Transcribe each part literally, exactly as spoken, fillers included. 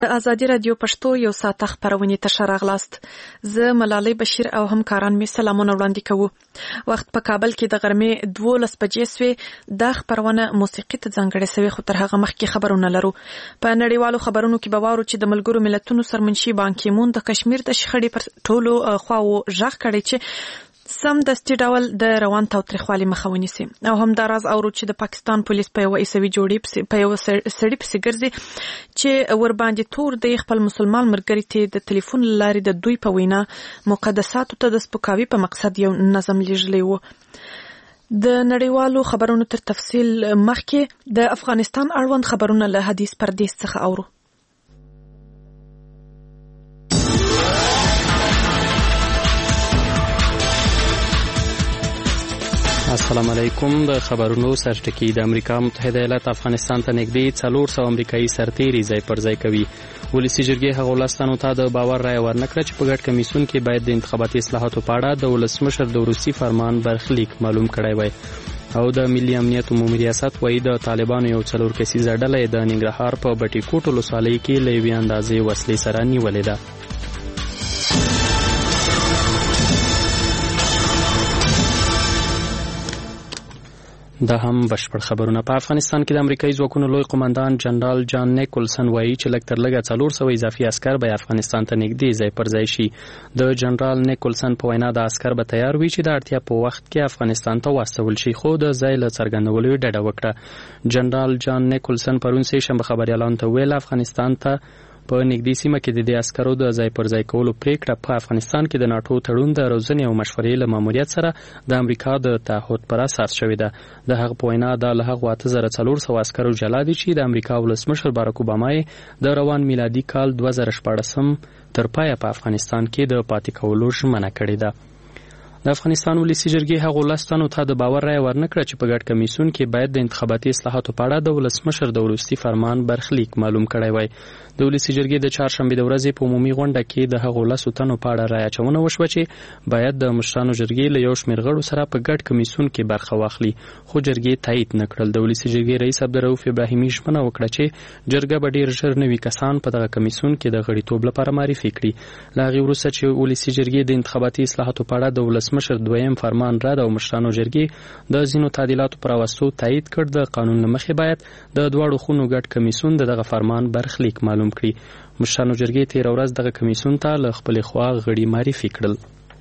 ازادي رادیو پښتو یو ساعت خبرونه ته راغلاست. زه ملالۍ بشیر او همکاران می سلامونه وړاندې کوو. وخت په کابل کې د غرمې دولس بجې سوې. د خبرونه موسیقي ته ځانګړې سوې، خو تر هغه مخکې خبرونه لرو. په نړیوالو خبرونو کې به واورو چې د ملګرو ملتونو سرمنشي بان کی مون د کشمیر د شخړې پر ټولو خواو ژغ کړی چې سم دستي ډول د روان تاوتریخوالي مخه ونیسي. او همداراز اورو چې د پاکستان پولیس په یو ایسوي جوړې په یو سړي پسې ګرځي چې ور باندې تور د خپل مسلمان مرګري ته د ټلیفون لارې د دوی په وینا مقدساتو ته د سپکاوي په مقصد یو نظم لیږلی و. د نړیوالو خبرونو تر تفصیل مخکې د افغانستان اړوند خبرونه له حدیث پردیس څخه اورو. السلام علیکم. د خبرونو سرټکی. د امریکا متحده ایالات افغانستان ته نږدې څلور سوه امریکایي سرتیري ځای پر ځای کوي. ولسي جرګې هغو ولسمشرانو ته د باور رایه ورنکړه چې په ګډ کمیسیون کې باید د انتخاباتي اصلاحاتو په اړه د ولسمشر د وروستي فرمان برخلیک معلوم کړی وای. او د ملي امنیت عمومي ریاست وایي د طالبانو یو څلور کسیزه ډله د ننګرهار په بټي کوټ ولسوالۍ کې له یوې اندازې وسلې سره نیولې ده. دا هم بشپړ خبرونه. په افغانستان کې د امریکایي ځواکونو لوی قومندان جنرال جان نیکولسن وایي چې لږ تر لږه څلور سوه اضافي عسکر به افغانستان ته نږدې ځای پر ځای شي. د جنرال نیکولسن په وینا د عسکر به تیار وي چې د اړتیا په وخت کې افغانستان ته واستول شي، خو د ځای له څرګندولو یې ډډه وکړه. جنرال جان نیکولسن پرون سه شنبه خبریالانو ته ویل افغانستان ته په نږدې سیمه کې د دې عسکرو د ځای پر ځای کولو پریکړه په افغانستان کې د ناټو تړون د روزنې او مشورې له ماموریت سره د امریکا د تعهد پر اساس شوې ده. د هغه په وینا دا له هغو اته زره څلور سوه عسکرو جلا دي چې د امریکا ولسمشر باراک اوباما د روان میلادي کال دوه زره شپاړسم تر پایه په افغانستان کې د پاتې کولو ژمنه کړې ده. د افغانستان ولسي جرګې هغو ولسمشرانو ته د باور رایه ورنکړه چې په ګډ کمیسیون کې باید د انتخاباتي اصلاحاتو په اړه د ولسمشر د وروستي فرمان برخلیک معلوم کړی وای. د ولسي جرګې د چهارشنبې د ورځې په عمومي غونډه کې د هغو لسو تنو په اړه رایه اچونه وشوه چې باید د مشرانو جرګې له یو شمېر غړو سره په ګډ کمیسیون کې برخه واخلي، خو جرګې تایید نه کړل. د ولسي جرګې رئیس عبدالرؤف ابراهیمي ژمنه وکړه چې جرګه به ډېر ژر نوي کسان په دغه کمیسیون کې د غړیتوب لپاره معرفي کړي. له هغې وروسته چې ولسي جرګې د انتخاباتي اصلاحاتو په اړه د ولسمشر دویم فرمان رد او مشرانو جرګې د ځینو تعدیلاتو پر راوستو تایید کړ، د قانون له مخې باید د دواړو خونو ګډ کمیسیون د دغه فرمان برخلیک معلوم کړي. مشرانو جرګې تېره ورځ دغه کمیسیون ته له خپلې خوا غړي معرفي کړل.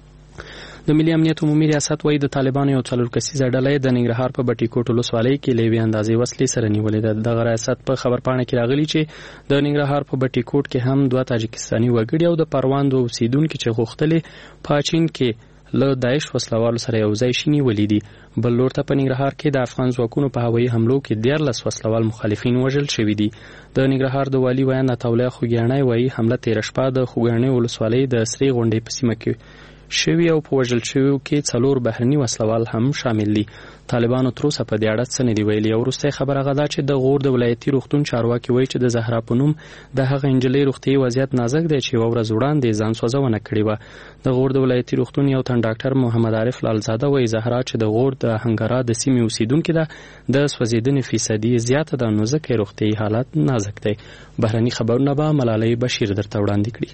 د ملي امنیت عمومي ریاست وایي د طالبانو یو څلور کسیزه ډله د ننګرهار په بټي کوټ ولسوالۍ کې له یوې اندازې وسلې سره نیولې ده. دغه ریاست په خبرپاڼه کې راغلي چې د ننګرهار په بټي کوټ کې هم دوه تاجکستاني وګړي او د پروان د اوسیدونکي چې غوښتلې په چین کې له داعش وسلوالو سره یو ځای شي نیولې دي. بل لور ته په ننګرهار کې د افغان ځواکونو په هوایي حملو کې دیارلس وسلوال مخالفین وژل شوي دي. د ننګرهار د والي ویاند عطاالله خوږیاڼی وایي حمله تېره شپه د خوږیاڼي ولسوالۍ د سرې غونډۍ په سیمه کې شوي او په وژل شویو کې څلور بهرني وسلوال هم شامل دي. طالبانو تر اوسه په دې اړه څه نه دي ویلي. او وروستۍ خبره هغه ده چې د غور د ولایتي روغتون چارواکي وایي چې د زهرا په نوم د هغه نجلۍ روغتیایي وضعیت نازک دی چې یوه ورځ وړاندې ځان سوځونه کړې وه. د غور د ولایتي روغتون یو تن ډاکټر محمد عارف لالزاده وایي زهرا چې د غور د هنګرا د سیمې اوسیدونکې ده د سوځېدنې فیصدي زیاته ده، نو ځکه یې روغتیایي حالت نازک دی. بهرني خبرونه به ملالۍ بشیر درته وړاندې کړي.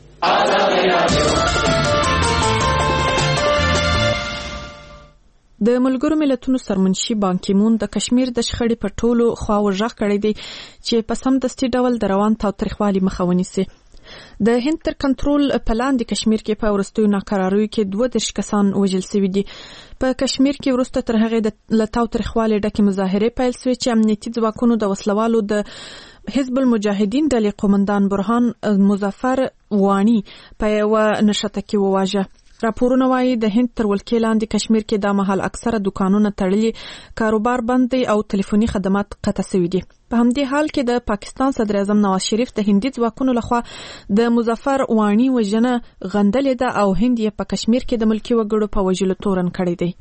د ملګرو ملتونو سرمنشي بان کی مون د کشمیر د شخړې په ټولو خواو ژغ کړی دی چې په سم دستي ډول د روان تاوتریخوالي مخه ونیسي. د هند تر کنټرول په لاندې کشمیر کې په وروستیو ناکراریو کې دوه دېرش کسان وژل سوي دي. په کشمیر کې وروسته تر هغې د له تاوتریخوالي ډکې مظاهرې پیل سوې چې امنیتي ځواکونو د وسلوالو د حزب المجاهدین ډلې قومندان برهان مظفر وانی په یوه نښته کې وواژه. راپورونه وایي د هند تر ولکې لاندې کشمیر کې دا مهال اکثره دکانونه تړلي، کاروبار بند دی او ټلیفوني خدمات قطع شوي دي. په همدې حال کې د پاکستان صدر اعظم نواز شریف د هندي ځواکونو لخوا د مظفر وانی وژنه غندلې ده او هند یې په کشمیر کې د ملکي وګړو په وژلو تورن کړی دی.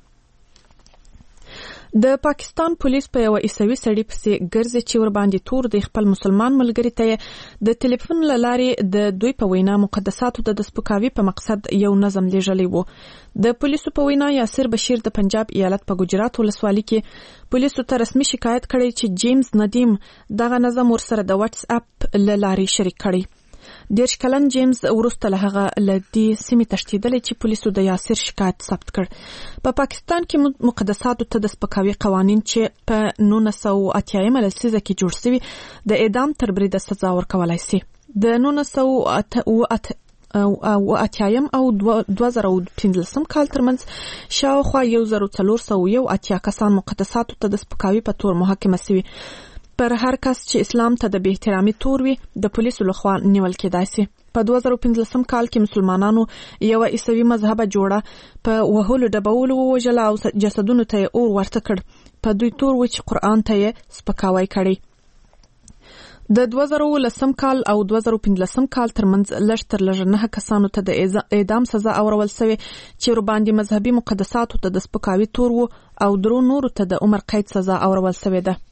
د پاکستان پولیس په یو عیسوي سړي پسې ګرځي چې ور باندې تور د خپل مسلمان ملګری ته د ټلیفون له لارې د دوی په وینا مقدساتو د سپکاوي په مقصد یو نظم لیږلی وو. د پولیسو په وینا یاسر بشیر د پنجاب ایالت په ګجرات ولسوالۍ کې پولیسو ته رسمي شکایت کړی چې جیمز ندیم دغه نظم ورسره د واتس اپ له لارې شریک کړی. دیرش کلن جیمز وروسته له هغه له دې سیمې تښتېدلی چې پولیسو د یاسر شکایت ثبت کړ. په پاکستان کې مقدساتو ته د سپکاوي قوانین چې په نولس سوه اتیایمه لسیزه کې جوړ شوي د اعدام تر بریده سزا ورکولای شي. د نولس سوه اوه اتیایم او دوه زره پنځلسم کال ترمنځ شاوخوا یو زر څلور سوه یو اتیا کسان مقدساتو ته د سپکاوي په تور محاکمه شوي. پر هر کس چې اسلام ته د بې احترامي تور وي د پولیسو لخوا نیول کېدای شي. په دوه زره پنځلسم کال کې مسلمانانو یوه عیسوي مذهبه جوړه په وهلو ډبولو ووژله او جسدونو ته یې اور ورته کړ. په دوی تور و چې قرآن ته یې سپکاوی کړی. د دوه زره لسم کال او دوه زره پنځلسم کال ترمنځ لږ تر لږه نه کسانو ته د اعدام سزا اورول شوې چې ورباندې مذهبي مقدساتو ته د سپکاوي تور و او درو نورو ته د عمر قید سزا اورول شوې ده.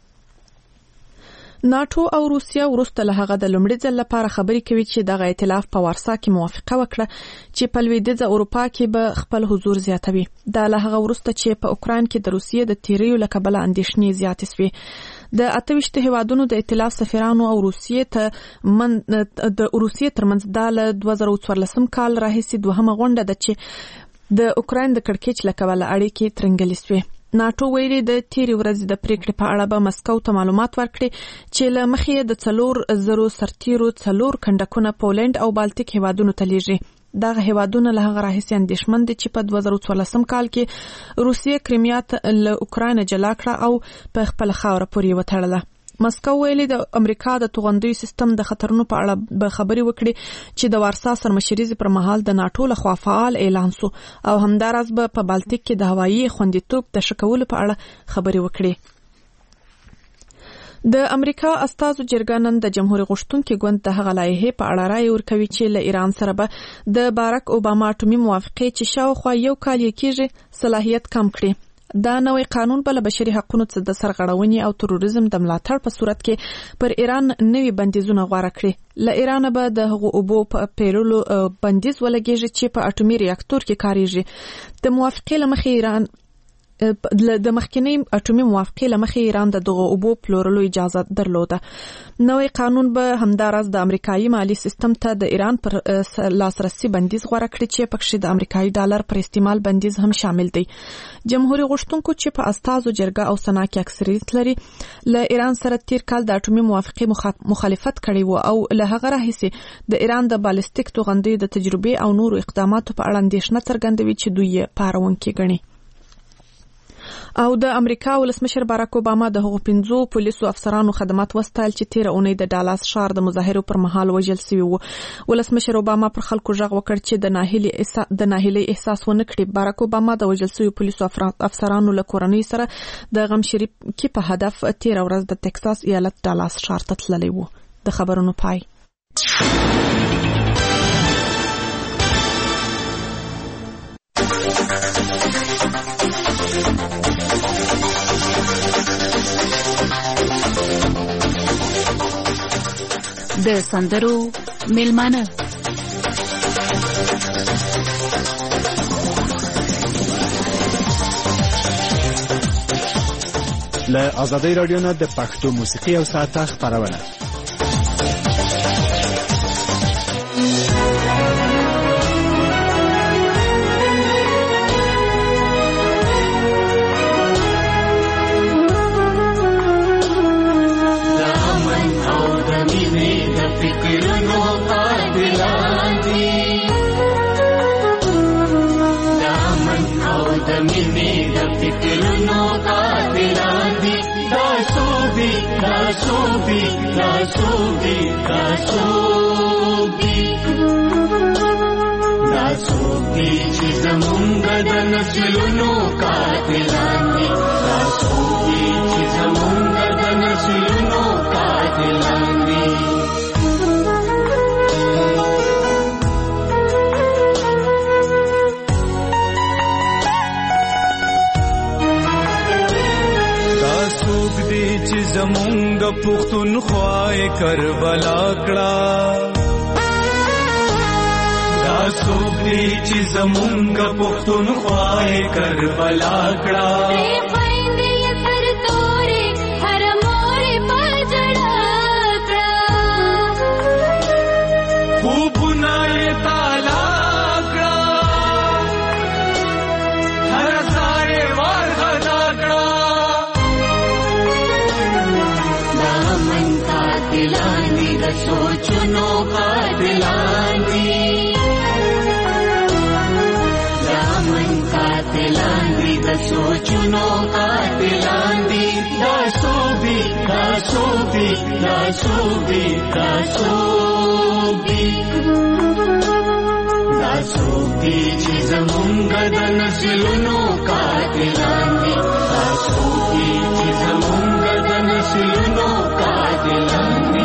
ناټو او روسیه وروسته له هغه د لومړي ځل لپاره خبرې کوي چې دغه ائتلاف په وارسا کې موافقه وکړه چې په لویدیځه اروپا کې به خپل حضور زیاتوي. دا له هغه وروسته چې په اوکراین کې د روسیې د تیریو له کبله اندېښنې زیاتې شوې. د اته ویشت هیوادونو د ائتلاف سفیرانو او روسیې ته من د روسیې ترمنځ دا له دوه زره څوارلسم کال راهیسې دوهمه غونډه ده چې د اوکراین د کړکېچ له کبله اړیکې ترنګلې شوې. ناټو ویلي د تیرې ورځې د پریکړې په اړه به مسکو ته معلومات ورکړي چې له مخې د څلور زرو سرتیرو څلور کنډکونه پولند او بالتیک هیوادونو ته لیږي. دغه هیوادونه له هغه راهیسې اندېښمن دي چې په دوه زره څوارلسم کال کې روسیې کریمیا له اوکراین جلا کړه او په خپل خاوره پورې وتړله. مسکو ویلي د امریکا د توغندیو سیستم د خطرونو په اړه به خبرې وکړي چې د وارسا سرمشریزې پر مهال د ناټو لخوا فعال اعلان سو او همداراز به په بالتیک کې د هوایي خوندیتوب د ښه کولو په اړه خبرې وکړي. د امریکا استازو جرګه نن د جمهوریت غوښتونکي ګوند د هغه لایحې په اړه رایه ورکوي چې له ایران سره به د بارک اوباما اټومي موافقې چې شاوخوا یو کال یې کېږي صلاحیت کم کړي. دا نوې قانون به له بشري حقوقو څخه د سرغړونې او تروریزم د ملاتړ په صورت کې پر ایران نوي بندیزونه غوړه کړي. له ایران به د هغو اوبو په پیرلو بندیز ولګېږي چې په اټومي ریاکټور کې کاریږي. د موافقې له مخې ایران د مخکنی اټومي موافقې له مخې ایران د دغه اوبو پلورلو اجازه درلوده. نوې قانون به همداراز د امریکایي مالی سیستم ته د ایران پر لاسرسي بندیز غوړه کړي چې پکې د امریکایي ډالر پر استعمال بندیز هم شامل دی. جمهوریت غوښتونکو چې په استازو جرګه او سنا کې اکثریت لري له ایران سره تیر کال د اټومي موافقې مخالفت کړی و او له هغه راهیسې د ایران د بالستیک توغندیو د تجربې او نورو اقداماتو په اړه اندېښنه څرګندوي چې دوی یې پاروونکي ګڼي. او د امریکا ولسمشر باراک اوباما د هغو پنځو پولیسو افسرانو خدمات وستایل چې تیر اونۍ د ډالاس ښار د مظاهرو پر مهال وژل شوي وو. ولسمشر اوباما پر خلکو غږ وکړ چې د ناهیلۍ د ناهیلۍ احساس ونه کړي. باراک اوباما د وژل شوي پولیسو افسرانو له کورنۍ سره د غم شریکۍ په هدف تیر ورځ د ټکساس ایالت ډالاس ښار ته تللی وو. د خبرونو پای. د سندرو میلمانه له آزادۍ رادیو نه د پښتو موسیقي او ساعته خبرونه. Kasubi, kasubi, kasubi, kasubi, چې زمونږ د نسلونو قاتلان دي. کاسوبي چې زمونږ د نسلونو قاتلان دي. چې زمونږ پښتونخوا کربلا کړه. دا څوک دی چې زمونږ پښتونخوا کربلا کړه. خوبونه یې تالا کړه هر ځای ورغدا کړه دا من قاتلان دي د سوچونو قاتلان دي دا من قاتلان دي د سوچونو قاتلان دي دا څوک دي دا څوک دي دا څوک دي دا څوک دي دا څوک دي چې زمونږ د نسلونو قاتلان دي دا څوک دي چې زمونږ د نسلونو قاتلان دي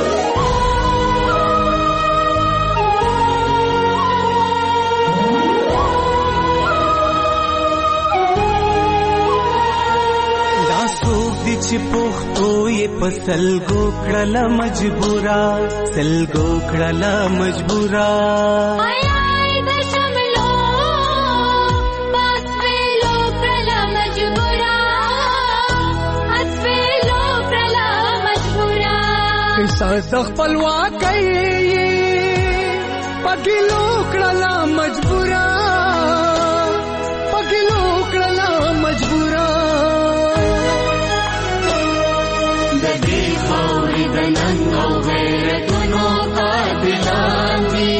چې پښتو یې په سلګو کړله مجبورا سلګو کړله مجبورا آی آی د شملو بس ویلو کړله مجبورا اس ویلو کړله مجبورا احساس د خپلواکۍ پګلو کړله مجبورا پګلو کړله مجبورا د دې خاورې د ننګ او غیرتونو قاتلان دي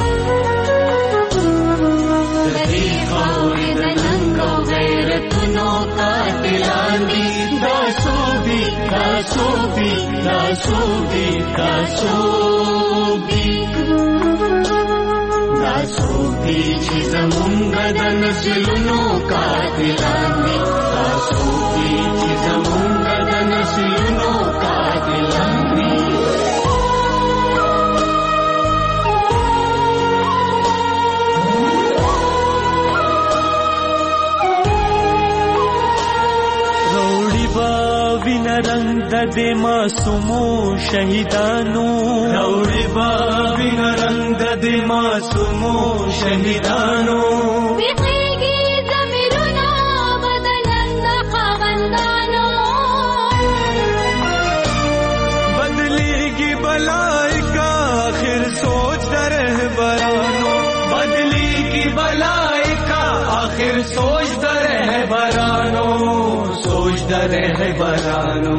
د دې خاورې د ننګ او غیرتونو قاتلان دي دا څوک دي دا څوک دي دا څوک دي دا څوک دي دا څوک دي چې زمونږ د نسلونو قاتلان دي دا څوک دي چې زمونږ د نسلونو قاتلان دي روړي با وین رنگ د دې معصومو شهیدانو روړي با وین رنگ د دې معصومو شهیدانو بخیږي ضمیرونه بدنن د خاوندانو بدلیږي بلای کا آخر سوچ د رهبرانو بدلیږي بلای کا آخر سوچ د رهبرانو سوچ د رهبرانو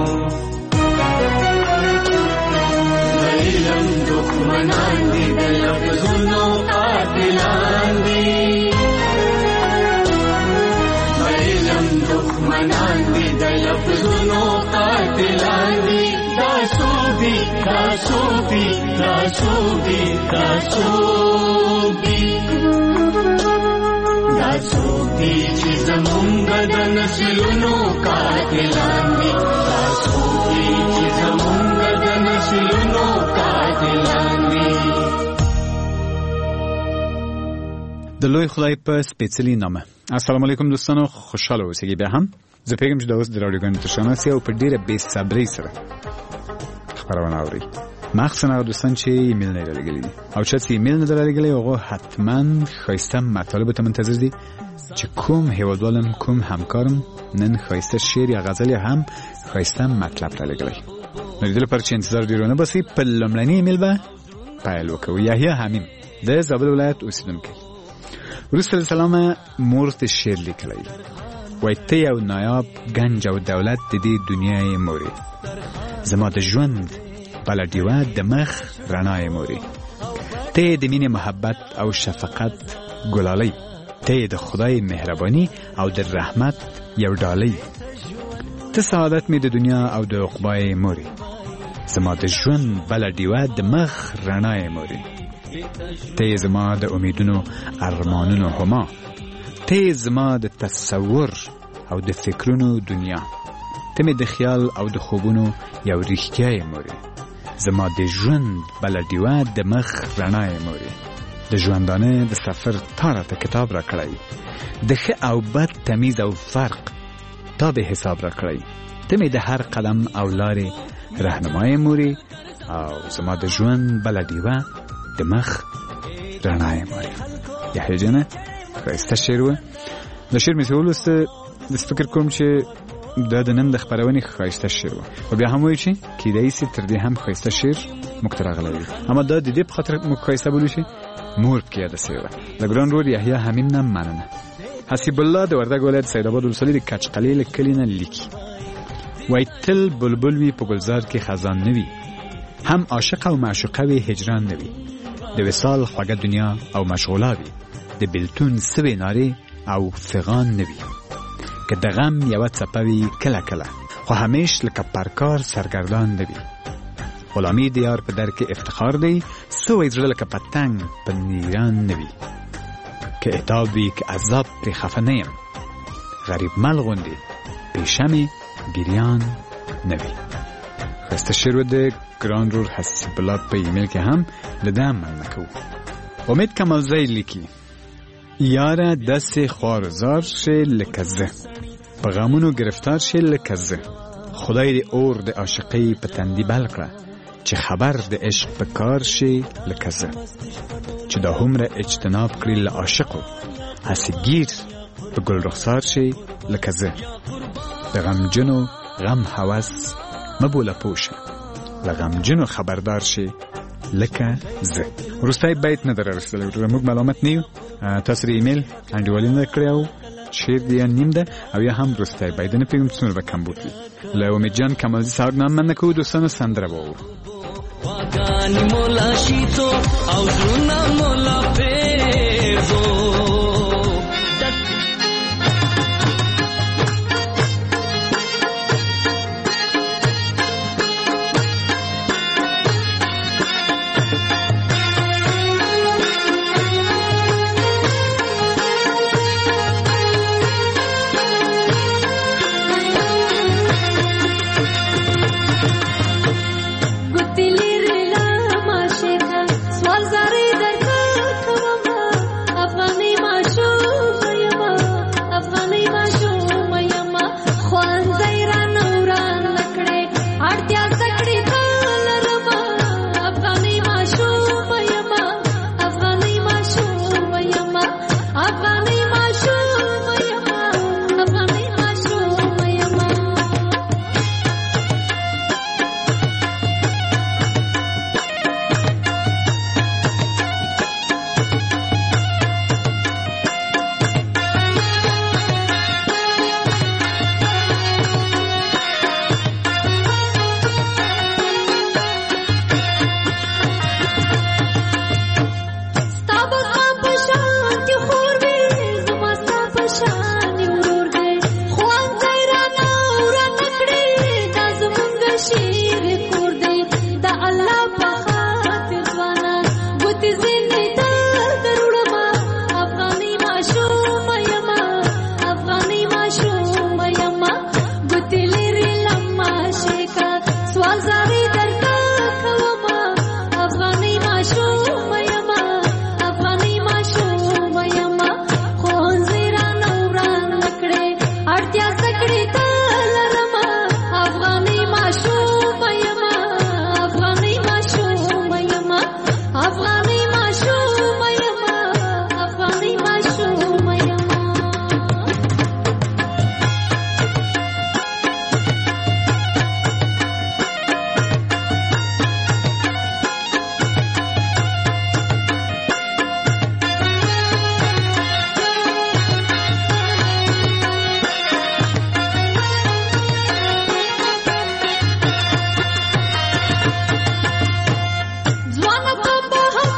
علم دښمنان دي د لفظونو قاتلان دي علم دښمنان دي د لفظونو قاتلان دي دا څوک دي دا څوک دي دا څوک دي دا څوک دي دا څوک دي چې زمونږ د نسلونو قاتلان دي دا څوک دي چې زمونږ د نسلونو قاتلان دي د لوی خدای په سپېڅلي نامه السلام علیکم دوستانو خوشاله اوسئ بیا هم زه پیغام چې د اوس د راډیوګانو تشناسي او په ډیره بې صبرۍ سره خبرونه اوري مخصوصا هغه دوستان چې ایمیل نه لري او چې ایمیل نه لري هغه حتما خاصه مطالب ته منتظر دي چې کوم هیوادوالم کوم همکارم نن خاصه شعر یا غزل هم خاصه مطلب را لګلای نو دې لپاره چې انتظار دیرونه بسې په لمړنی ایمیل به پیل وکړو یحیی حمیم د زابل ولایت اوسیدونکی ورسره سلام مورت شعر لیکلی وای ته یو نایاب گنج او دولت د دې دنیای موري زما د ژوند بله ډیوه د مخ رڼای موري ته د مینې محبت او شفقت ګلالۍ ته د خدای مهرباني او د رحمت یو ډالۍ ته سعادت می د دنیا او د عقبای موري زما د ژوند بله ډیوه د مخ رڼای موري ته زما د امیدونو ارمانونو هما ته زما د تصور او د فکرونو دنیا ته می د خیال او د خوبونو یو رښتیای موري زما د ژوند بله ډیوه د مخ رڼای موري د ژوندانه د سفر تا راته کتاب را کړی د ښه او بد تمیز او فرق تا به حساب را کړی ته می د هر قدم او لارې رهنمای موري او زما د ژوند بله ډیوه د مخ رڼای موري یحیی جانه ښایسته شعر و د شعر مې ولوسته داسې فکر کوم چې دا د نن د خبرونې ښایسته شعر و او بیا هم وایي چې کیدای شي تر دې هم ښایسته شعر موږ ته راغلی وي اما دا د دې په خاطر موږ ښایسته بولو چې مور پکې یاده سوې وه د ګران رور یحیی حمیم نه مننه. حسیب الله د وردګ ولایت سیدآباد ولسوالۍ د کچقلې له کلي نه لیکي وایي تل بلبل وي په ګلزار کې خزان نه وي هم عاشق او معشوقه وي هجران نه وي د وصال خوږه دنیا او مشغوله وي د بېلتون سوې نارې او فغان نه وي که د غم یوه څپه وي کله کله خو همیش لکه پرکار سرګردان نه وي غلامي د یار په در کې افتخار دی سوی زړه لکه پتنګ په نیران نه وي که عتاب وي که عذاب پرې خفه نه یم غریب مل غوندې پیشه مې ګریان نه وي. ښایسته شعر و د ګران رور حسیب الله په ایمیل کې هم له ده مننه کوو. امید کمالزی لیکي یاره دست خوارزار شي لکه زه په غمونو گرفتار شي لکه زه خدای دې اور د عاشقۍ په تندي بل کړه چې خبر د عشق په کار شي لکه زه چې دا هومره اجتناب کړي له عاشقو هسې ګیر په ګل رخسار شي لکه زه د غمجنو غم هوس مه بوله پوشه له غمجنو خبردار شي لکه زه. وروستی بیت نه در رسېدلی موږ ملامت نه یو تاسو د ایمیل انډیوالي نه کړی او شعر دې نیم ده او یا هم وروستی بیت نه پوهېږم څومره به کم بوتلي له امید جان کمالزي صاحب نه هم مننه کوو دوستانو سندره به واورو. واګانې مولا شیتو او زړونه مولا پرېږدو ځوانه په هم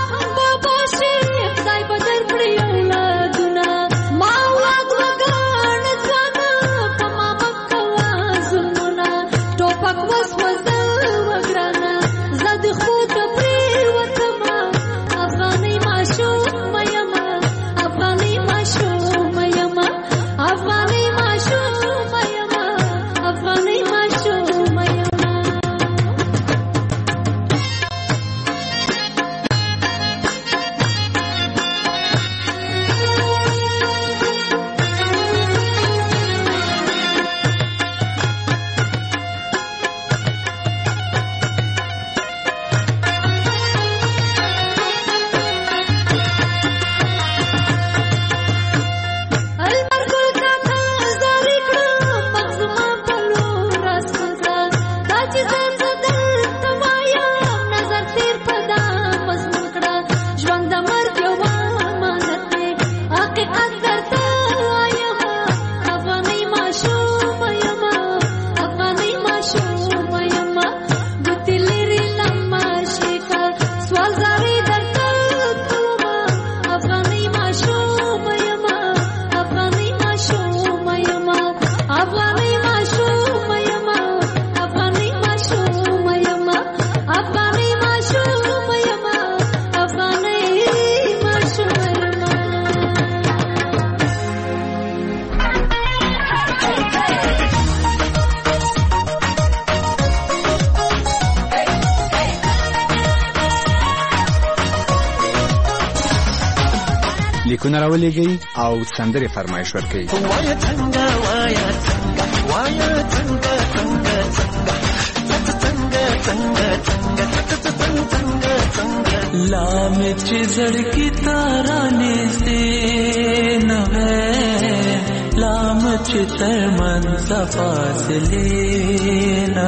لیکونه راولېږئ او سندرې فرمایش ورکړئ. وایا څنګه وایا څنګه وایا څنګه څنګه څنګه څنګه څنګه څنګه څنګه لا مې چې زړګي تارانه سي نه لا مې چې تر من فاصله نه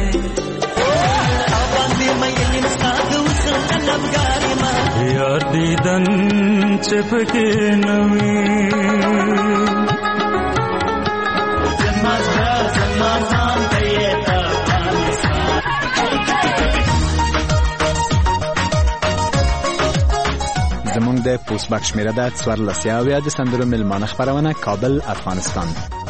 یار دیدن چپکے نوی زما زما ځان دیتا زمونږ د پوسټ باکس شمیره ده څوارلس اویا د سندرو ملمانه خپرونه کابل افغانستان.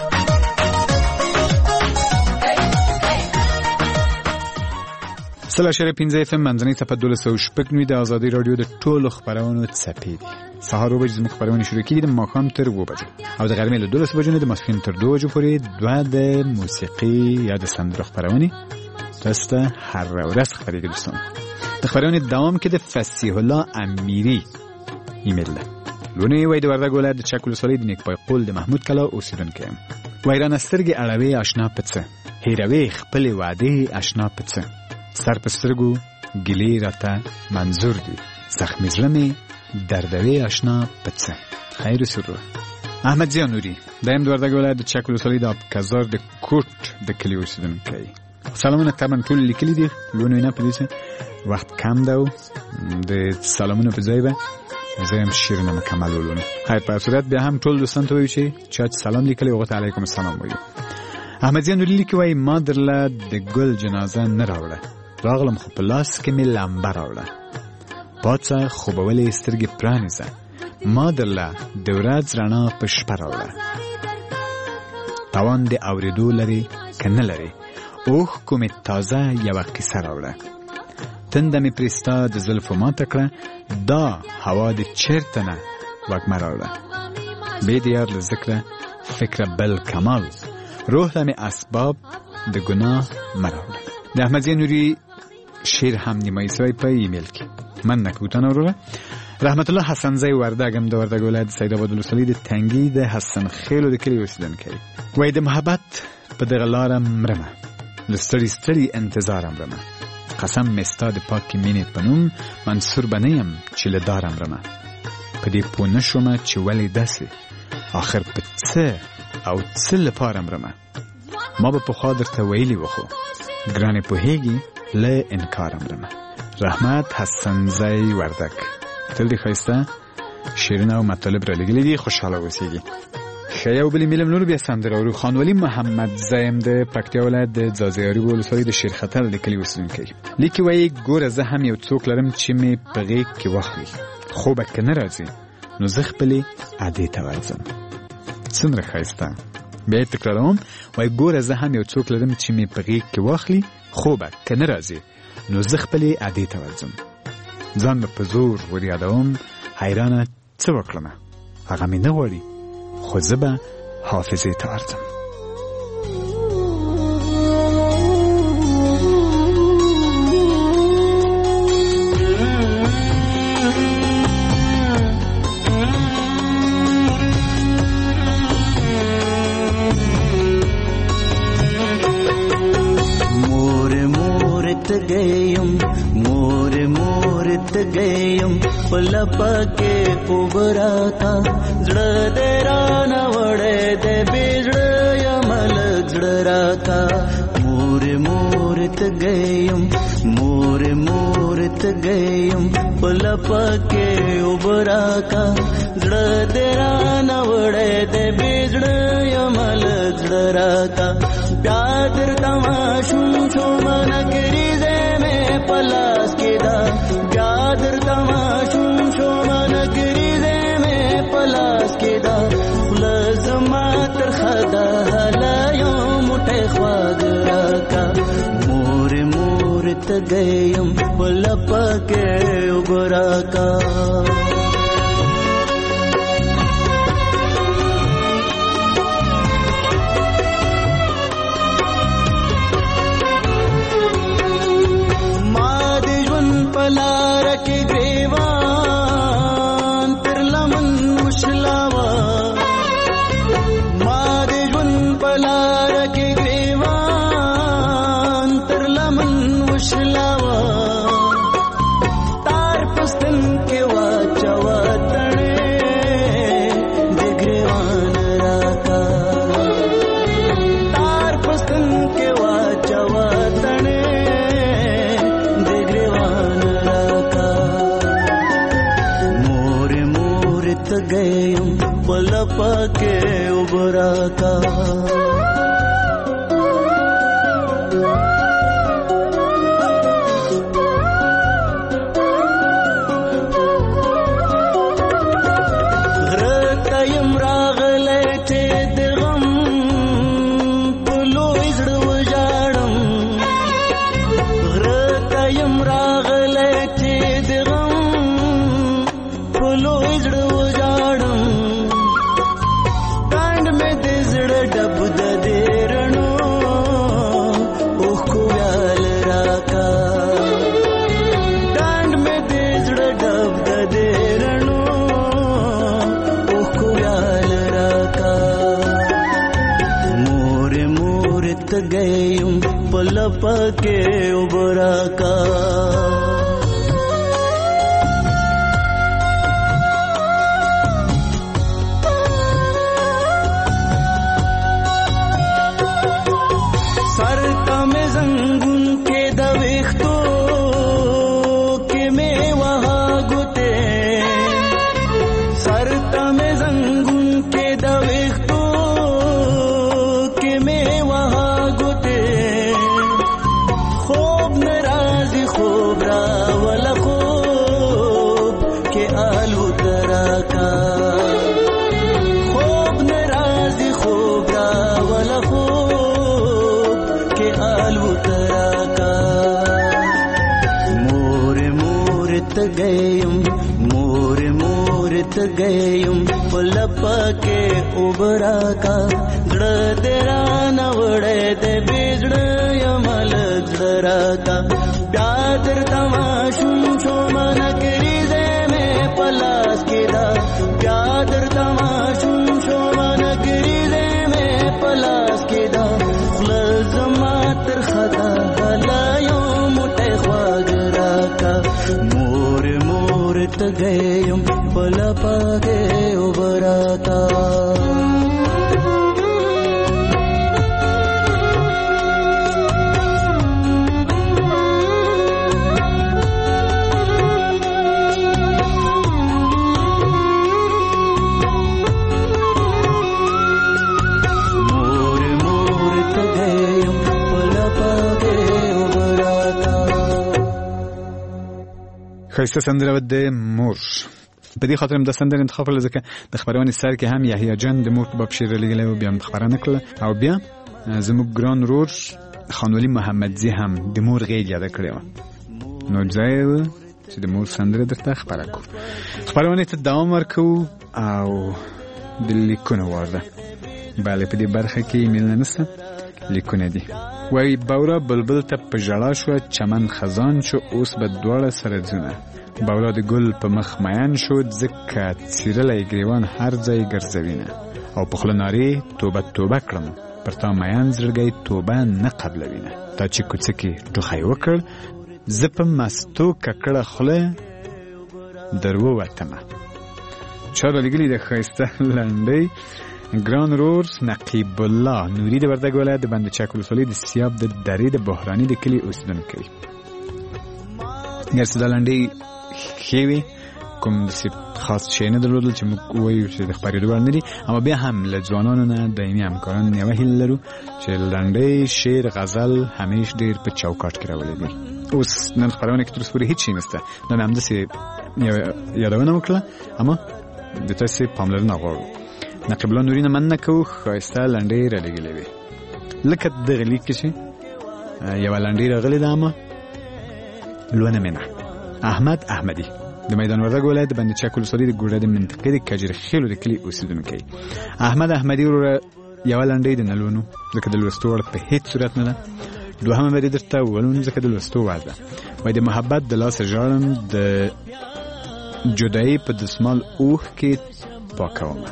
سل اشاره پنځه اف ام منځنۍ صفحه دولس سوه شپږ نوي د ازادي راډیو د ټولو خپرونو څپې دي. سهار اوه بجې زموږ خپرونې شروع کېږي د ماښام تر اوه بجو او د غرمې له دولس بجو نه د ماسپښین تر دوه بجو پورې دوه د موسیقي یا د سندرو خپرونې تاسو ته هر ورځ خپرېږي. دوستان د خپرونې دوام کې د فصیح الله امیري ایمیل ده. لونه وای د وردګ ولایت د چک ولسوالۍ د نیکپای قول د محمود کلا اوسیدونکی یم. وایرانه سترګې اړوي آشنا په څه هېروي خپلې وعدې آشنا په څه سر په سترګو ګیلې راته منظور دي زخمي زړه مې دردوي آشنا په څه. خیر سرور احمد زیا نوري دایم د وردګ ولایت د چک ولسوالۍ د ابکزار د کوټ د کلي اوسیدونکی. سلامونه تقریبا ټول لیکلي دي. لونه نه پدې وخت کم ده د سلامونه په ځای به زه هم شیرینه مکمل ولونه. خیر په صورت بیا هم ټول دوستان ته وایو چې چا سلام لیکلی هغو ته علیکم السلام وایو. احمد زیا نوري لیکي وایي ما درله د ګل جنازه نه راوړه راغلم خو په لاس کې مې لمبه راوړه پاڅه خوبولې سترګې پرانیزه ما درله د ورځ رڼا په شپه راوړه توان د اورېدو لري که نه لري اوښکو مې تازه یوه قیصه راوړه تنده مې پرې ستا د زلفو ماته کړه دا هوا د چېرته نه وږمه راوړه بې د یار له ذکره فکره بل کمال روح ته مې اسباب د ګناه مه راوړه. د احمد زیا نوري شعر هم نیمایي سوی په ایمیل کې من نکوتن وروره. رحمت الله حسن زی وردګ هم د وردګ ولایت د سید آباد ولسوالۍ د تنګي د حسن خیلو د کلي اوسیدونکی. وایي د محبت په دغه لاره مرمه له ستړي ستړي انتظاره مرمه قسم مې ستا د پاکې مینې په نوم منصور به نه یم چې له داره مرمه په دې پوه نه شومه چې ولې داسې آخر په څه او څه لپاره مرمه ما به پخوا درته ویلي و خو ګرانې پوهېږي له انکاره مرمه. رحمت حسن زی وردګ تل دې ښایسته شعرونه او مطالب را لېږلي دي. خوشحاله اوسېږي. ښه یو بلې میلم نورو بیا سندره اورو. خانولي محمد زیم د پکتیا ولایت د ځاځي ولسوالۍ د شیرخطر د کلي اوسېدونکی لیکي وایي ګوره زه هم یو څوک لرم چې مې په غېږ کې واخلي خوبه که نه راځي نو زه خپلې ادې ته ورځم. څومره ښایسته. بیا یې تکراروم وایي ګوره زه هم یو څوک لرم چې مې په غېږ کې واخلي خوبه که نه راځي نو زه خپلې ادې ته ورځم. ځان به په زور ور یادوم حیرانه څه وکړمه هغه مې نه غواړي خو زه به حافظې ته ورځم. गयम मोर मोरत गयम पलपके उबरा था जड़ देरा न वड़े दे बिजड़ यमल जड़रा था मोर मोरत गयम मोर मोरत गयम पलपके उबरा का जड़ देरा न वड़े दे बिजड़ यमल जड़रा का प्यादर तमाशुम छो मन करी पलास के दा प्यादर तमाशुम शो मन गिरिजे में पलास के दा लजमा तर खदा हलायो मुठे ख्वागरा का मोर मोर तगयम पलप के उबरा का पलार के ग्रेवान तर लमन تګیم ولپا کې وبراتا पके उबरा का सरता में जंगुन के दवेख्तो के में वहाँ गुते सरता में जंगुन के दवेख्तो के में वहाँ गुते خوب نرازی خوب را ولا خوب که آلو تراکا خوب نرازی خوب را ولا خوب که آلو تراکا مور مور تگیم مور مور تگیم پلپا کے اوبراکا زڑ دیرا نوڑے دے بیجڑ یمل زراتا प्यादर तमाशुम छो मन करीजे में पलास केदा प्यादर तमाशुम छो मन करीजे में पलास केदा लजमा तर खता हलायो मुटे ख्वाजरा का मोर मोर तगयम पला पागे उबराता خیسته سندره د مور په دې خاطر هم د سندره انتخاب کړل ځکه د خبرونه سر کې هم یحیی جان د مور په باب شعر لګلې او بیا هم خبرونه کړل او بیا زموږ ګران رور خانولی محمدزی هم د مور غیږ یاد کړی و نو ځای چې د مور سندره درته خبره کو خبرونه ته دوام ورکو او د لیکونو ورده bale په دې برخه کې ایمیل نه نسته لیکونه دي وای باورا بلبل ته په ژړا شو چمن خزان شو اوس به دواړه سره ځونه باورا د ګل په مخ میان شو ځکه چیرلې ګریوان هر ځای ګرځوینه او په خلناري توبه توبه کړم پر تا میان زړګي توبه نه قبلوینه تا چې کوڅکی ټوخی وکړ زپم مستو ککړه خله درو وتمه چا لګلی د خیسته لنډي ګران رور نقیب الله نوری د وردګ ولایت د بند چک ولسوالۍ د سیاب د درې د بحرانی د کلی اوسیدونکی ګرځي د لنډي خېوي کوم څه خاص شي نه درلودل چې موږ وایو چې د خبرې ډول نه دي اما بیا هم له ځوانانو نه دایمي همکاران نه وهیل لرو چې لنډي شعر غزل همیش ډیر په چوکاټ کې راولي دي اوس نن خبرونه کې تر څو هیڅ شي نشته نو هم د سي یادونه وکړه اما د تاسو پاملرنه غواړو نقیب الله نورینه من نکو خایسته لنډی را لګلې وي لکه دغه لیک کې یو لنډی راغلی ده اما لونه منه احمد احمدی د میدان وردګ ولایت د بند چک ولسوالۍ د ګوډه د منطقې د کجر خیلو د کلی اوسیدونکی احمد احمدی ورو یو لنډی د نلونو ځکه د لوستو وړ په هیڅ صورت نه ده دوهمه مری درته ولون ځکه د لوستو وړ ده وای د محبت د لاس ژړم د جدایی په دسمال اوه کې پاکومه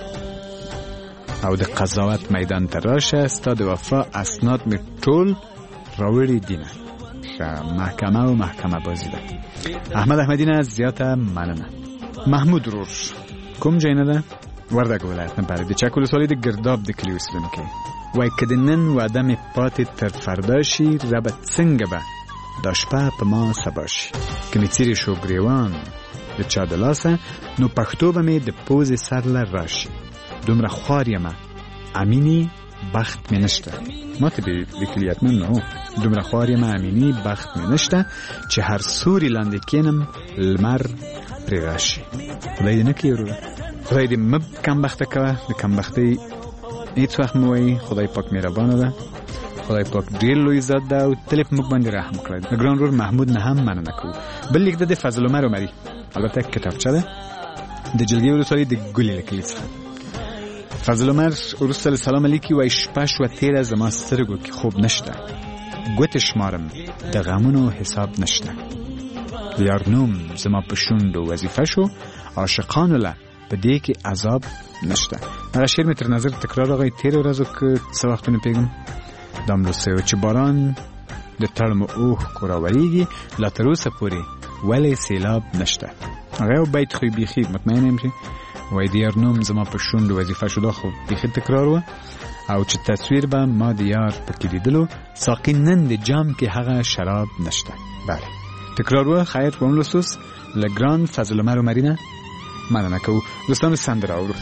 او د قضاوت میدان ته راشه ستا د وفا اسناد می ټول راوړي دینه محکمه و محکمه بازی ده احمد احمدی نه زیاته مننه محمود روش کوم ځای نه ده وردګ ولایت نه بله د چک ولسوالۍ د ګرداب د کلي اوسیدونکی وای که د نن واده مې پاتې تر فردا شي ربه څنګه به دا شپه په ما سبا شي که مې څیرې شو ګریوان د چا د لاسه، نو پښتو به مې د پوزې سر له راشي. دومره خوار یمه امینی بخت مې نشته. ما ته دې لیکلي حتمن نه، دومره خوار یمه امینی بخت مې نشته چې هر سوري لاندې کینم لمر پرې راشي. خدای دې نه کړي وروره، خدای دې مه کمبخته کوه. د کمبختۍ هېڅ وخت مه وایي. خدای پاک مهربانه ده، خدای پاک ډېر لوی ذات ده او تل په موږ باندې رحم کړی. د ګران ورور محمود نه هم مننه کوو. بل لیک د فضل عمر عمري، البته کتابچه ده، د جلګې ولسوالۍ د ګلې له کلي څخه. فضل عمر وروسته له سلام لیکي، وایي شپه شوه تېره، زما سترګو کې خوب نشته، ګوتې شمارم د غمونو حساب نشته، د یار نوم زما په شونډو وظیفه شو، عاشقانو له په دې کې عذاب نشته. هغه شعر مې تر نظر تکرار راغی تېرې ورځو کې څه وختونه پیږم دا ملوستی و چې باران د تړمو اوښکو راورېږي، لا تر اوسه پورې ولې سیلاب نشته. هغه یو بیت خو بیخي مطمئن یم چې وایي د یار نوم زما په شونډو وظیفه شو، دا خو بیخي تکرار و. او چې تصویر به ما د یار پکې لیدلو، ساقي نن د جام کې هغه شراب نشته. بله تکرار و. خیر و ملوسوس له ګران فضل عمر عمري نه مننه کوو. دوستانو سندره اورو.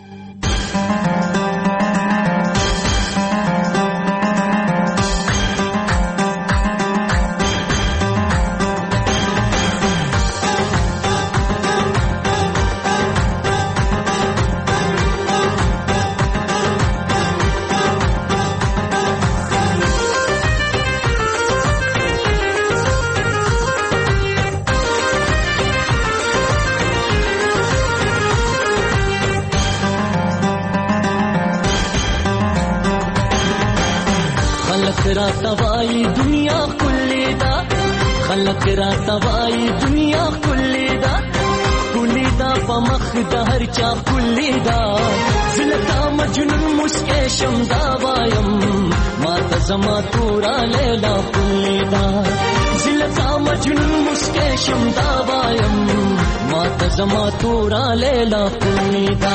توائی دنیا کلی دا خلق را توائی دنیا کلی دا کلی دا پمخ دا ہر چا کلی دا زلتا مجنون مسکے شمدا وایم مات زما تورا لیلا کلی دا زلتا مجنون مسکے شمدا وایم مات زما تورا لیلا کلی دا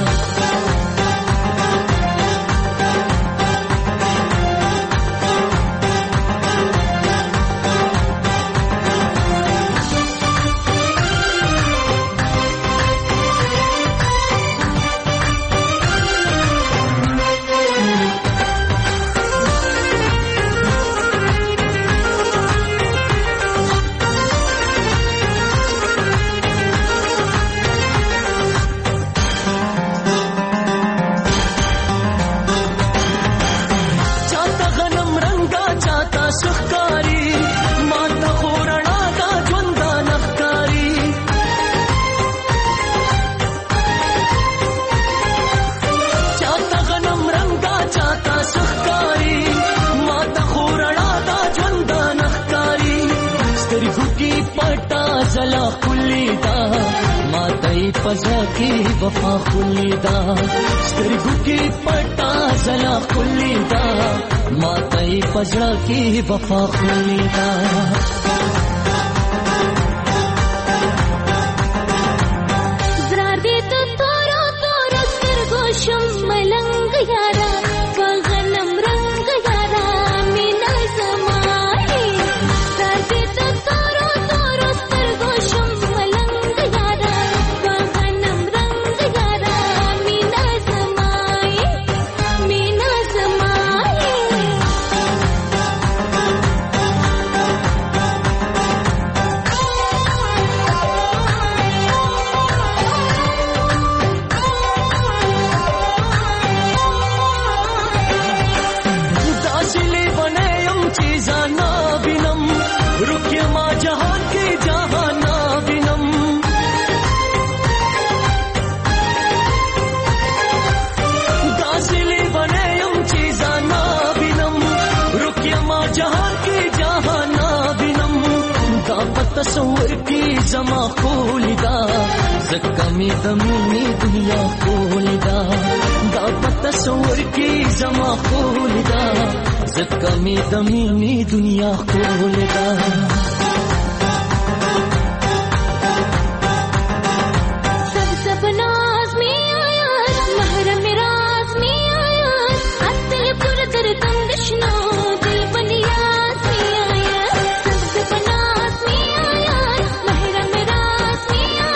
پزا کی وفا خلیدا سترګو کې پټا زلا خلیدا ماته پزا کی وفا خلیدا زرا دې ته تورا تورا سترګو شم ملنګ یارا غنم رنگ یارا مینا زمای زرا دې ته تورا تورا سترګو شم تصور کی زما خولیدا زکمی دمی دنیا خولیدا دا تصور کی زما خولیدا زکمی دمی دنیا خولیدا سب سب ناز میں آیا محرم راز میں آیا اصل پر در تندشنا دل بنیاز میں آیا سب سب ناز میں آیا محرم راز میں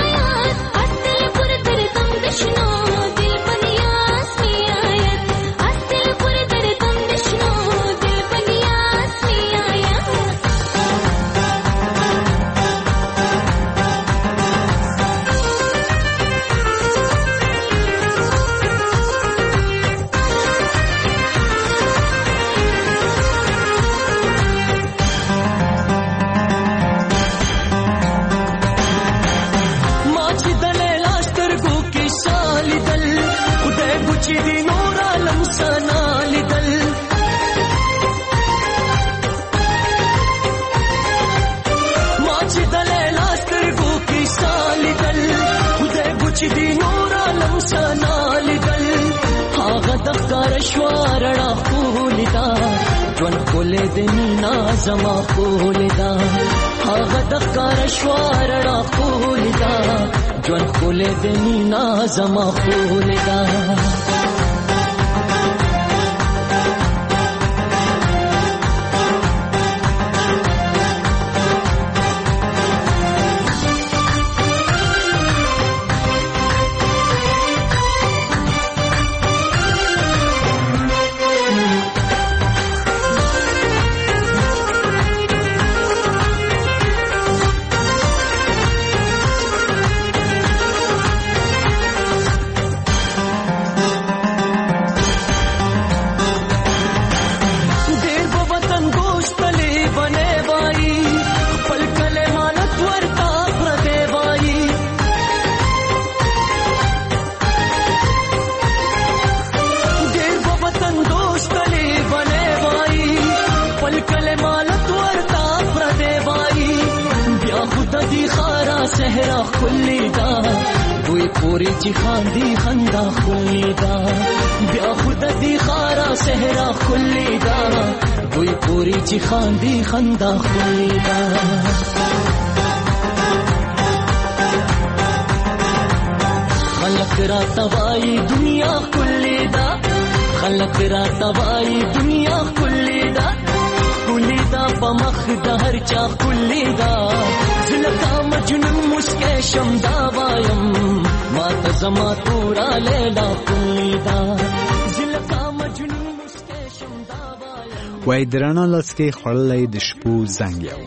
چې دی نور عالم سنا لیدل هغه د کارشوارړه خولیدا ژوند کولې د مینا زما خولیدا هغه د کارشوارړه خولیدا ژوند کولې د مینا زما خولیدا پوری چې خاندي خندا خلیدا بیا خود دې خارا صحرا خلیدا وای پوری چې خاندي خندا خلیدا خلق را توای دنیا خلیدا خلق را توای دنیا خلیدا خلیدا په مخ د هر چا خلیدا زلکا مجنون مسکه شم دا وایم ما ته زما تورا لیلا خلیدا زلکا مجنون مسکه شم دا وایم وای درانه لاس کې خړلې د شپو زنګ یو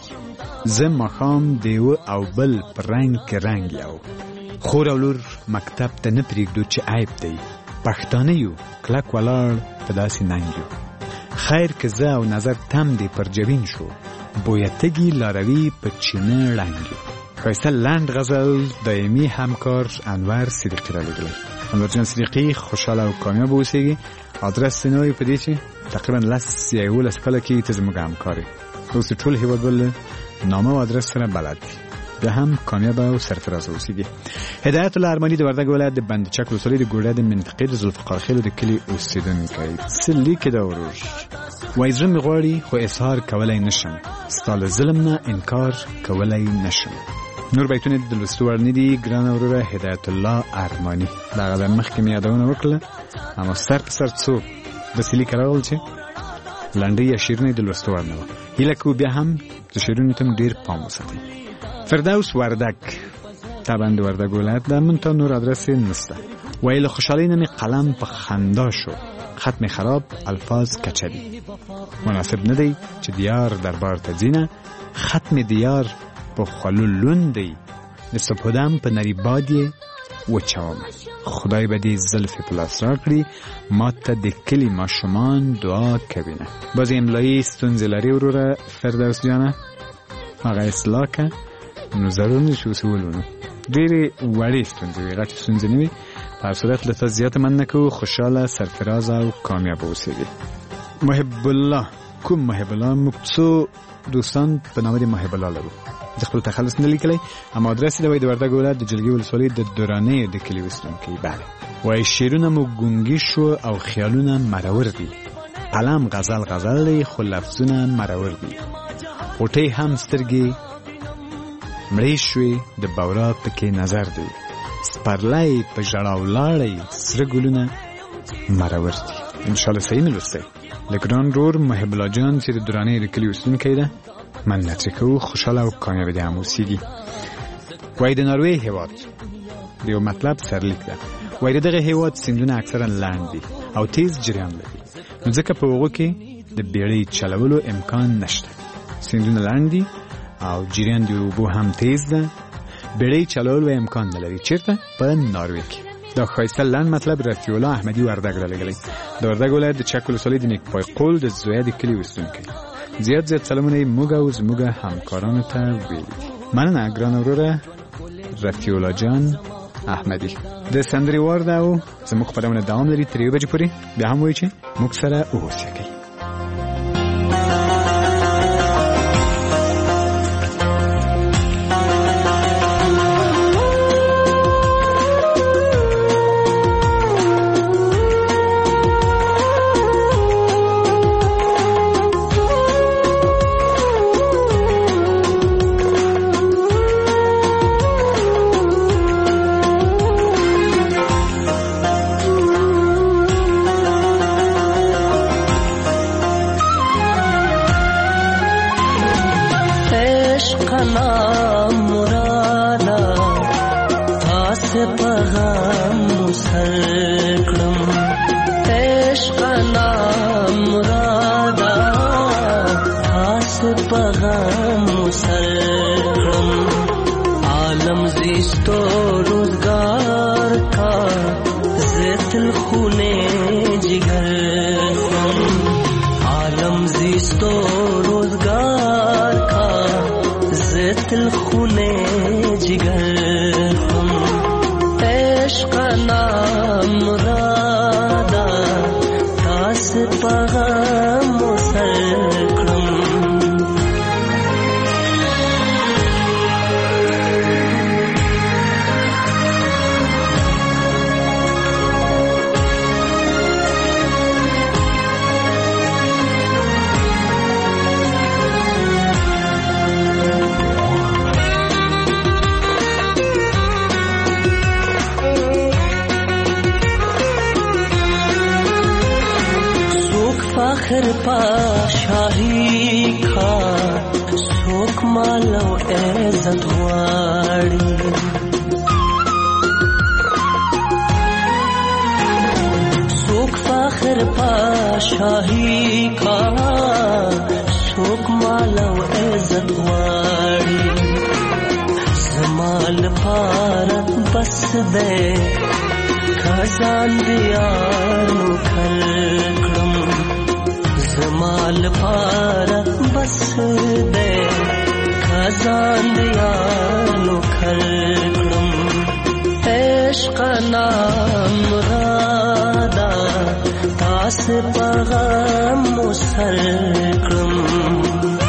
زم مخام دیو او بل پرنګ کې رنگ یو خور او لور مکتب ته نه پریږدو چې عیب دی پښتانه یو کلک ولاړ په داسې ننګ یو خیر که زه او نظر تم دی پر جبین شو بویتگی لاروی په چینه رنگ یو ښایسته لنډ غزل دایمي همکار انور صدیقی را لیږلی. انور جان صدیقی خوشحاله او کامیاب اوسیږي. آدرس نوی په دې چې تقریبا لس یا یولس کاله کې ته زموږ همکار یې اوس ټول هیواد بل نامه او آدرس سره بلد دي بیا هم کامیاب او سرفراز اوسیږي. هدایت الله ارمانی د وردګ ولایت د بندچک ولسوالۍ د ګوډه د منطقې د ذوالفقار خیلو د کلي اوسیدونکی څه لیکي دا ورور وایي زړه مې غواړي خو اظهار کولی نشم ستا له ظلم نه انکار کولی نشم. نور بیتونه د لوستو وړ نه دي ګرانه وروره هدایت الله ارمانی. دغه د مخکې مې یادونه وکړله اما سر په سر څو داسې لیکه راغل چې لنډۍ یا شعرونه د لوستو وړ نه وه. هیله کوو بیا هم د شعرونو ته ډېر پام وساتئ. فردوس وردک طبعا د وردګ ولایت ده منتها نور آدرس نسته. وایي له خوشحالۍ نه مې قلم په خندا شو خط مې خراب الفاظ کچدي مناسب نه دی چې دیار دربار ته ځینه خط مې دیار په خلو لون دی د سپودم په نری باد یې وچوم خدای به دې زلفې په لاس راکړي ما ته د کلي ماشومان دعا کوینه. بعضې املایي ستونزې لري وروره فردوس جانه هغه اصلاح که نو ضرور نشي اوس ولونو ډېرې وړې ستونزې وي غټې ستونزې نه وي. په هر صورت له تا زیاته مننه کوو خوشحاله سرفراز او کامیاب اوسېږي. محب الله کوم محب الله موږ څو دوستان په نامه د محب الله لرو د خپل تخلص نه لیکلی اما آدرس یې د وایي د وردګ ولایت د جلګې ولسوالۍ د درانۍ د کلي اوسېدونکی. بله وایي شعرونه مو ګونګي شو او خیالونه مرور دي قلم غزل غزل دی خو لفظونه مرور دي غوټۍ هم سترګې مړې شوې د بورا پکې نظر دی سپرلی په ژړا ولاړی سره ګلونه مرور دي. انشاءالله صحیح مې لوستی. د ګران رور محب الله جان چې د درانۍ د کلي اوسېدونکی ده مننه ترې کوو خوشحاله او کامیابه دې هم اوسېږي. وایي د ناروې هېواد د یو مطلب سرلیک ده. وایي د دغه هېواد سیندونه اکثرا لنډ دي او تیز جریان لري نو ځکه په هغو کې د بیړۍ چلولو امکان نشته. سیندونه لنډ دي او جریان د اوبو هم تیز ده بیړۍ چلولو امکان نه لري. چیرته؟ په ناروې کې. دا ښایسته لنډ مطلب رفیع الله احمدي وردګ را لېږلی د وردګ ولایت د چک ولسوالۍ د نیکپای قول د زویه د کلي اوسېدونکی. زیات زیات سلامونه یې موږ او زموږ همکارانو ته ویلي دي. مننه ګرانه وروره رفیع الله جان احمدي. د سندرې وار ده او زموږ خپرونه دوام لري تر یوې بجې پورې. بیا هم وایي چې موږ سره اوسئ. تاس پیغام سر کړم عشق نام مرادا تاس پیغام سر کړم عالم زیستو روزگار کا زیت الخونے جگر عالم زیستو روزگار کا زیت الخونے جگر عشق نام مرادا تاس پیغام سر کړم فخر پاشاہی کا سوک مالو عزت واڑی سوک فخر پاشاہی کا سوک مالو عزت واڑی زمال پارت بس دے خزان دیارو کھلکڑم زمال پارت بس دے خزان دیارو کھلکڑم عشق نام مرادا تاس پیغام سر کړم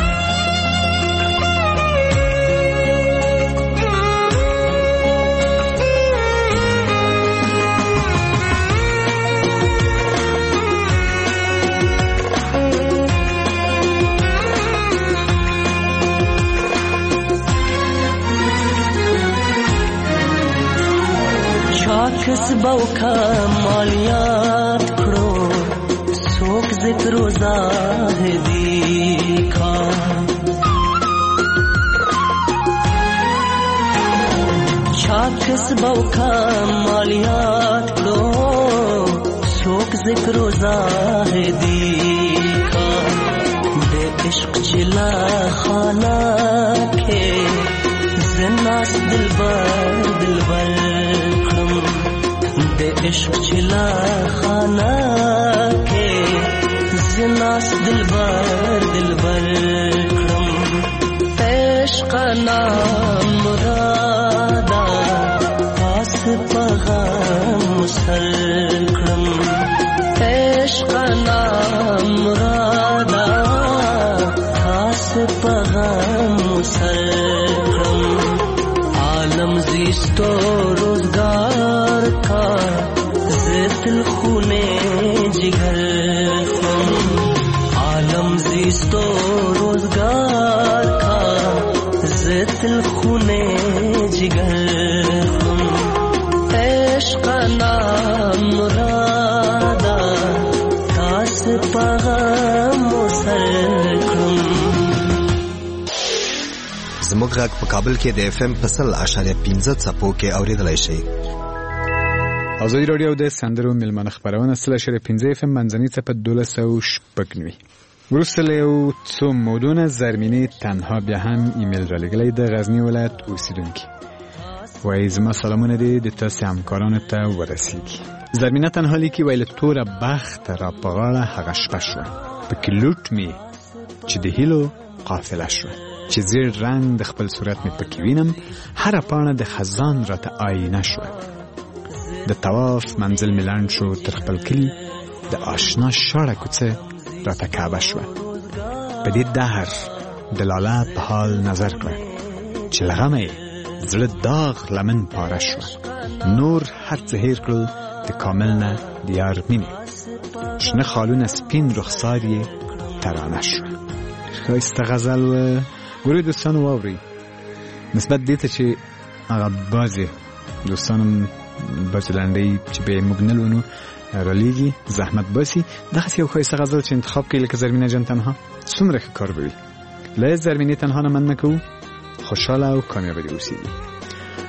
کسبو کا مالیات کړو څوک ذکر و زاهدی کا چا کسبو کا مالیات کړو څوک ذکر و زاهدی کا د عشق چلا خانہ کې زناس دلبر دلبر دے عشق چلا خانہ کے زناس دلبر دلبر کرم عشق نام مرادا تاس پیغام سر کرم عشق نام مرادا تاس پیغام سر کرم عالم زیستو روزگار کا زیت الخونے جگر عالم زیستو روزگار کا زیت الخونے جگر عشق نام مرادا تاس پیغام سر کړم زموږ غږ په کابل کې د اف ام په سل اشاریه پنځه څپو کې اوریدلای شئ. ازادي رادیو د سندرو ملمنه خبرونه سل اشاریه پنځه اف ام منځنۍ څپه دولس او شپږ نوي. وروسته له یو څو مودونه زرمینې تنها بیا هم ایمیل را لګلی د غزنی ولایت اوسیدونکي وایي زما سلامونه دې د تاسې همکارانو ته ورسیږي. زرمینه تنها لیکي ویل توره بخت را په غاړه هغه شپه شوه پکې لوټ مې چې د هیلو قافله شوه چې زیر رنگ د خپل صورت مې پکې وینم هر پاڼه د خزان راته آینه شوه د طواف منزل مې لنډ شو تر خپل کلي د آشنا شاړه کوڅه راته کعبه شوه په دې دهر د لاله په حال نظر کړه چې له غمه یې زړه داغ لمن پاره شوه نور هر څه هیر کړل د کامل نه د یار مینې شنه خالونه سپین رخسار یې ترانه شوه. ښایسته غزل و. ګورئ دوستانو واورئ نسبت دې ته چې هغه بعضې دوستانم بعضې لنډۍ چې به یې موږ نه لولو رالیږي زحمت باسي دغسې یو ښایسته غزل چې انتخاب کوي لکه زرمینه جان تنها څومره ښه کار به وي. له زرمینې تنها نه من نه کوو خوشحاله او کامیابه دې اوسېږي.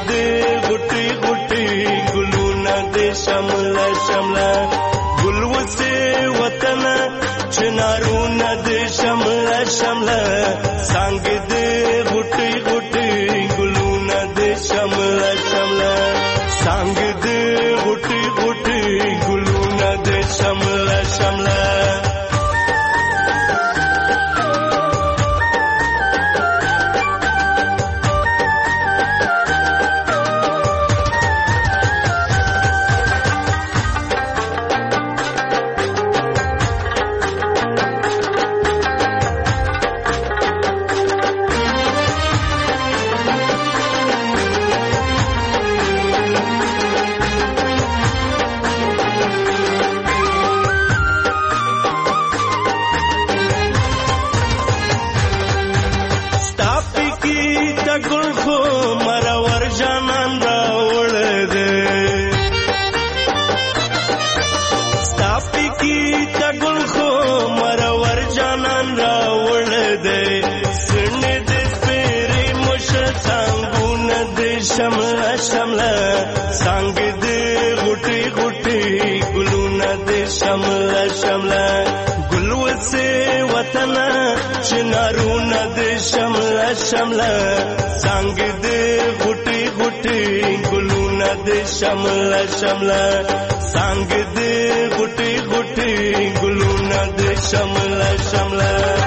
دې غټي غټي ګلونه دې شمله شمله ګل وسه وطن چنارونه دې شمله شمله څنګه دې غټي غټي ګلونه دې شمله شمله څنګه دې غټي غټي ګلونه دې شمله شمله شمله شمله څنګه دې غټي غټي ګلونه دې شمله شمله ګل وسه وطن چنارونه دې شمله شمله څنګه دې غټي غټي ګلونه دې شمله شمله څنګه دې غټي غټي ګلونه دې شمله شمله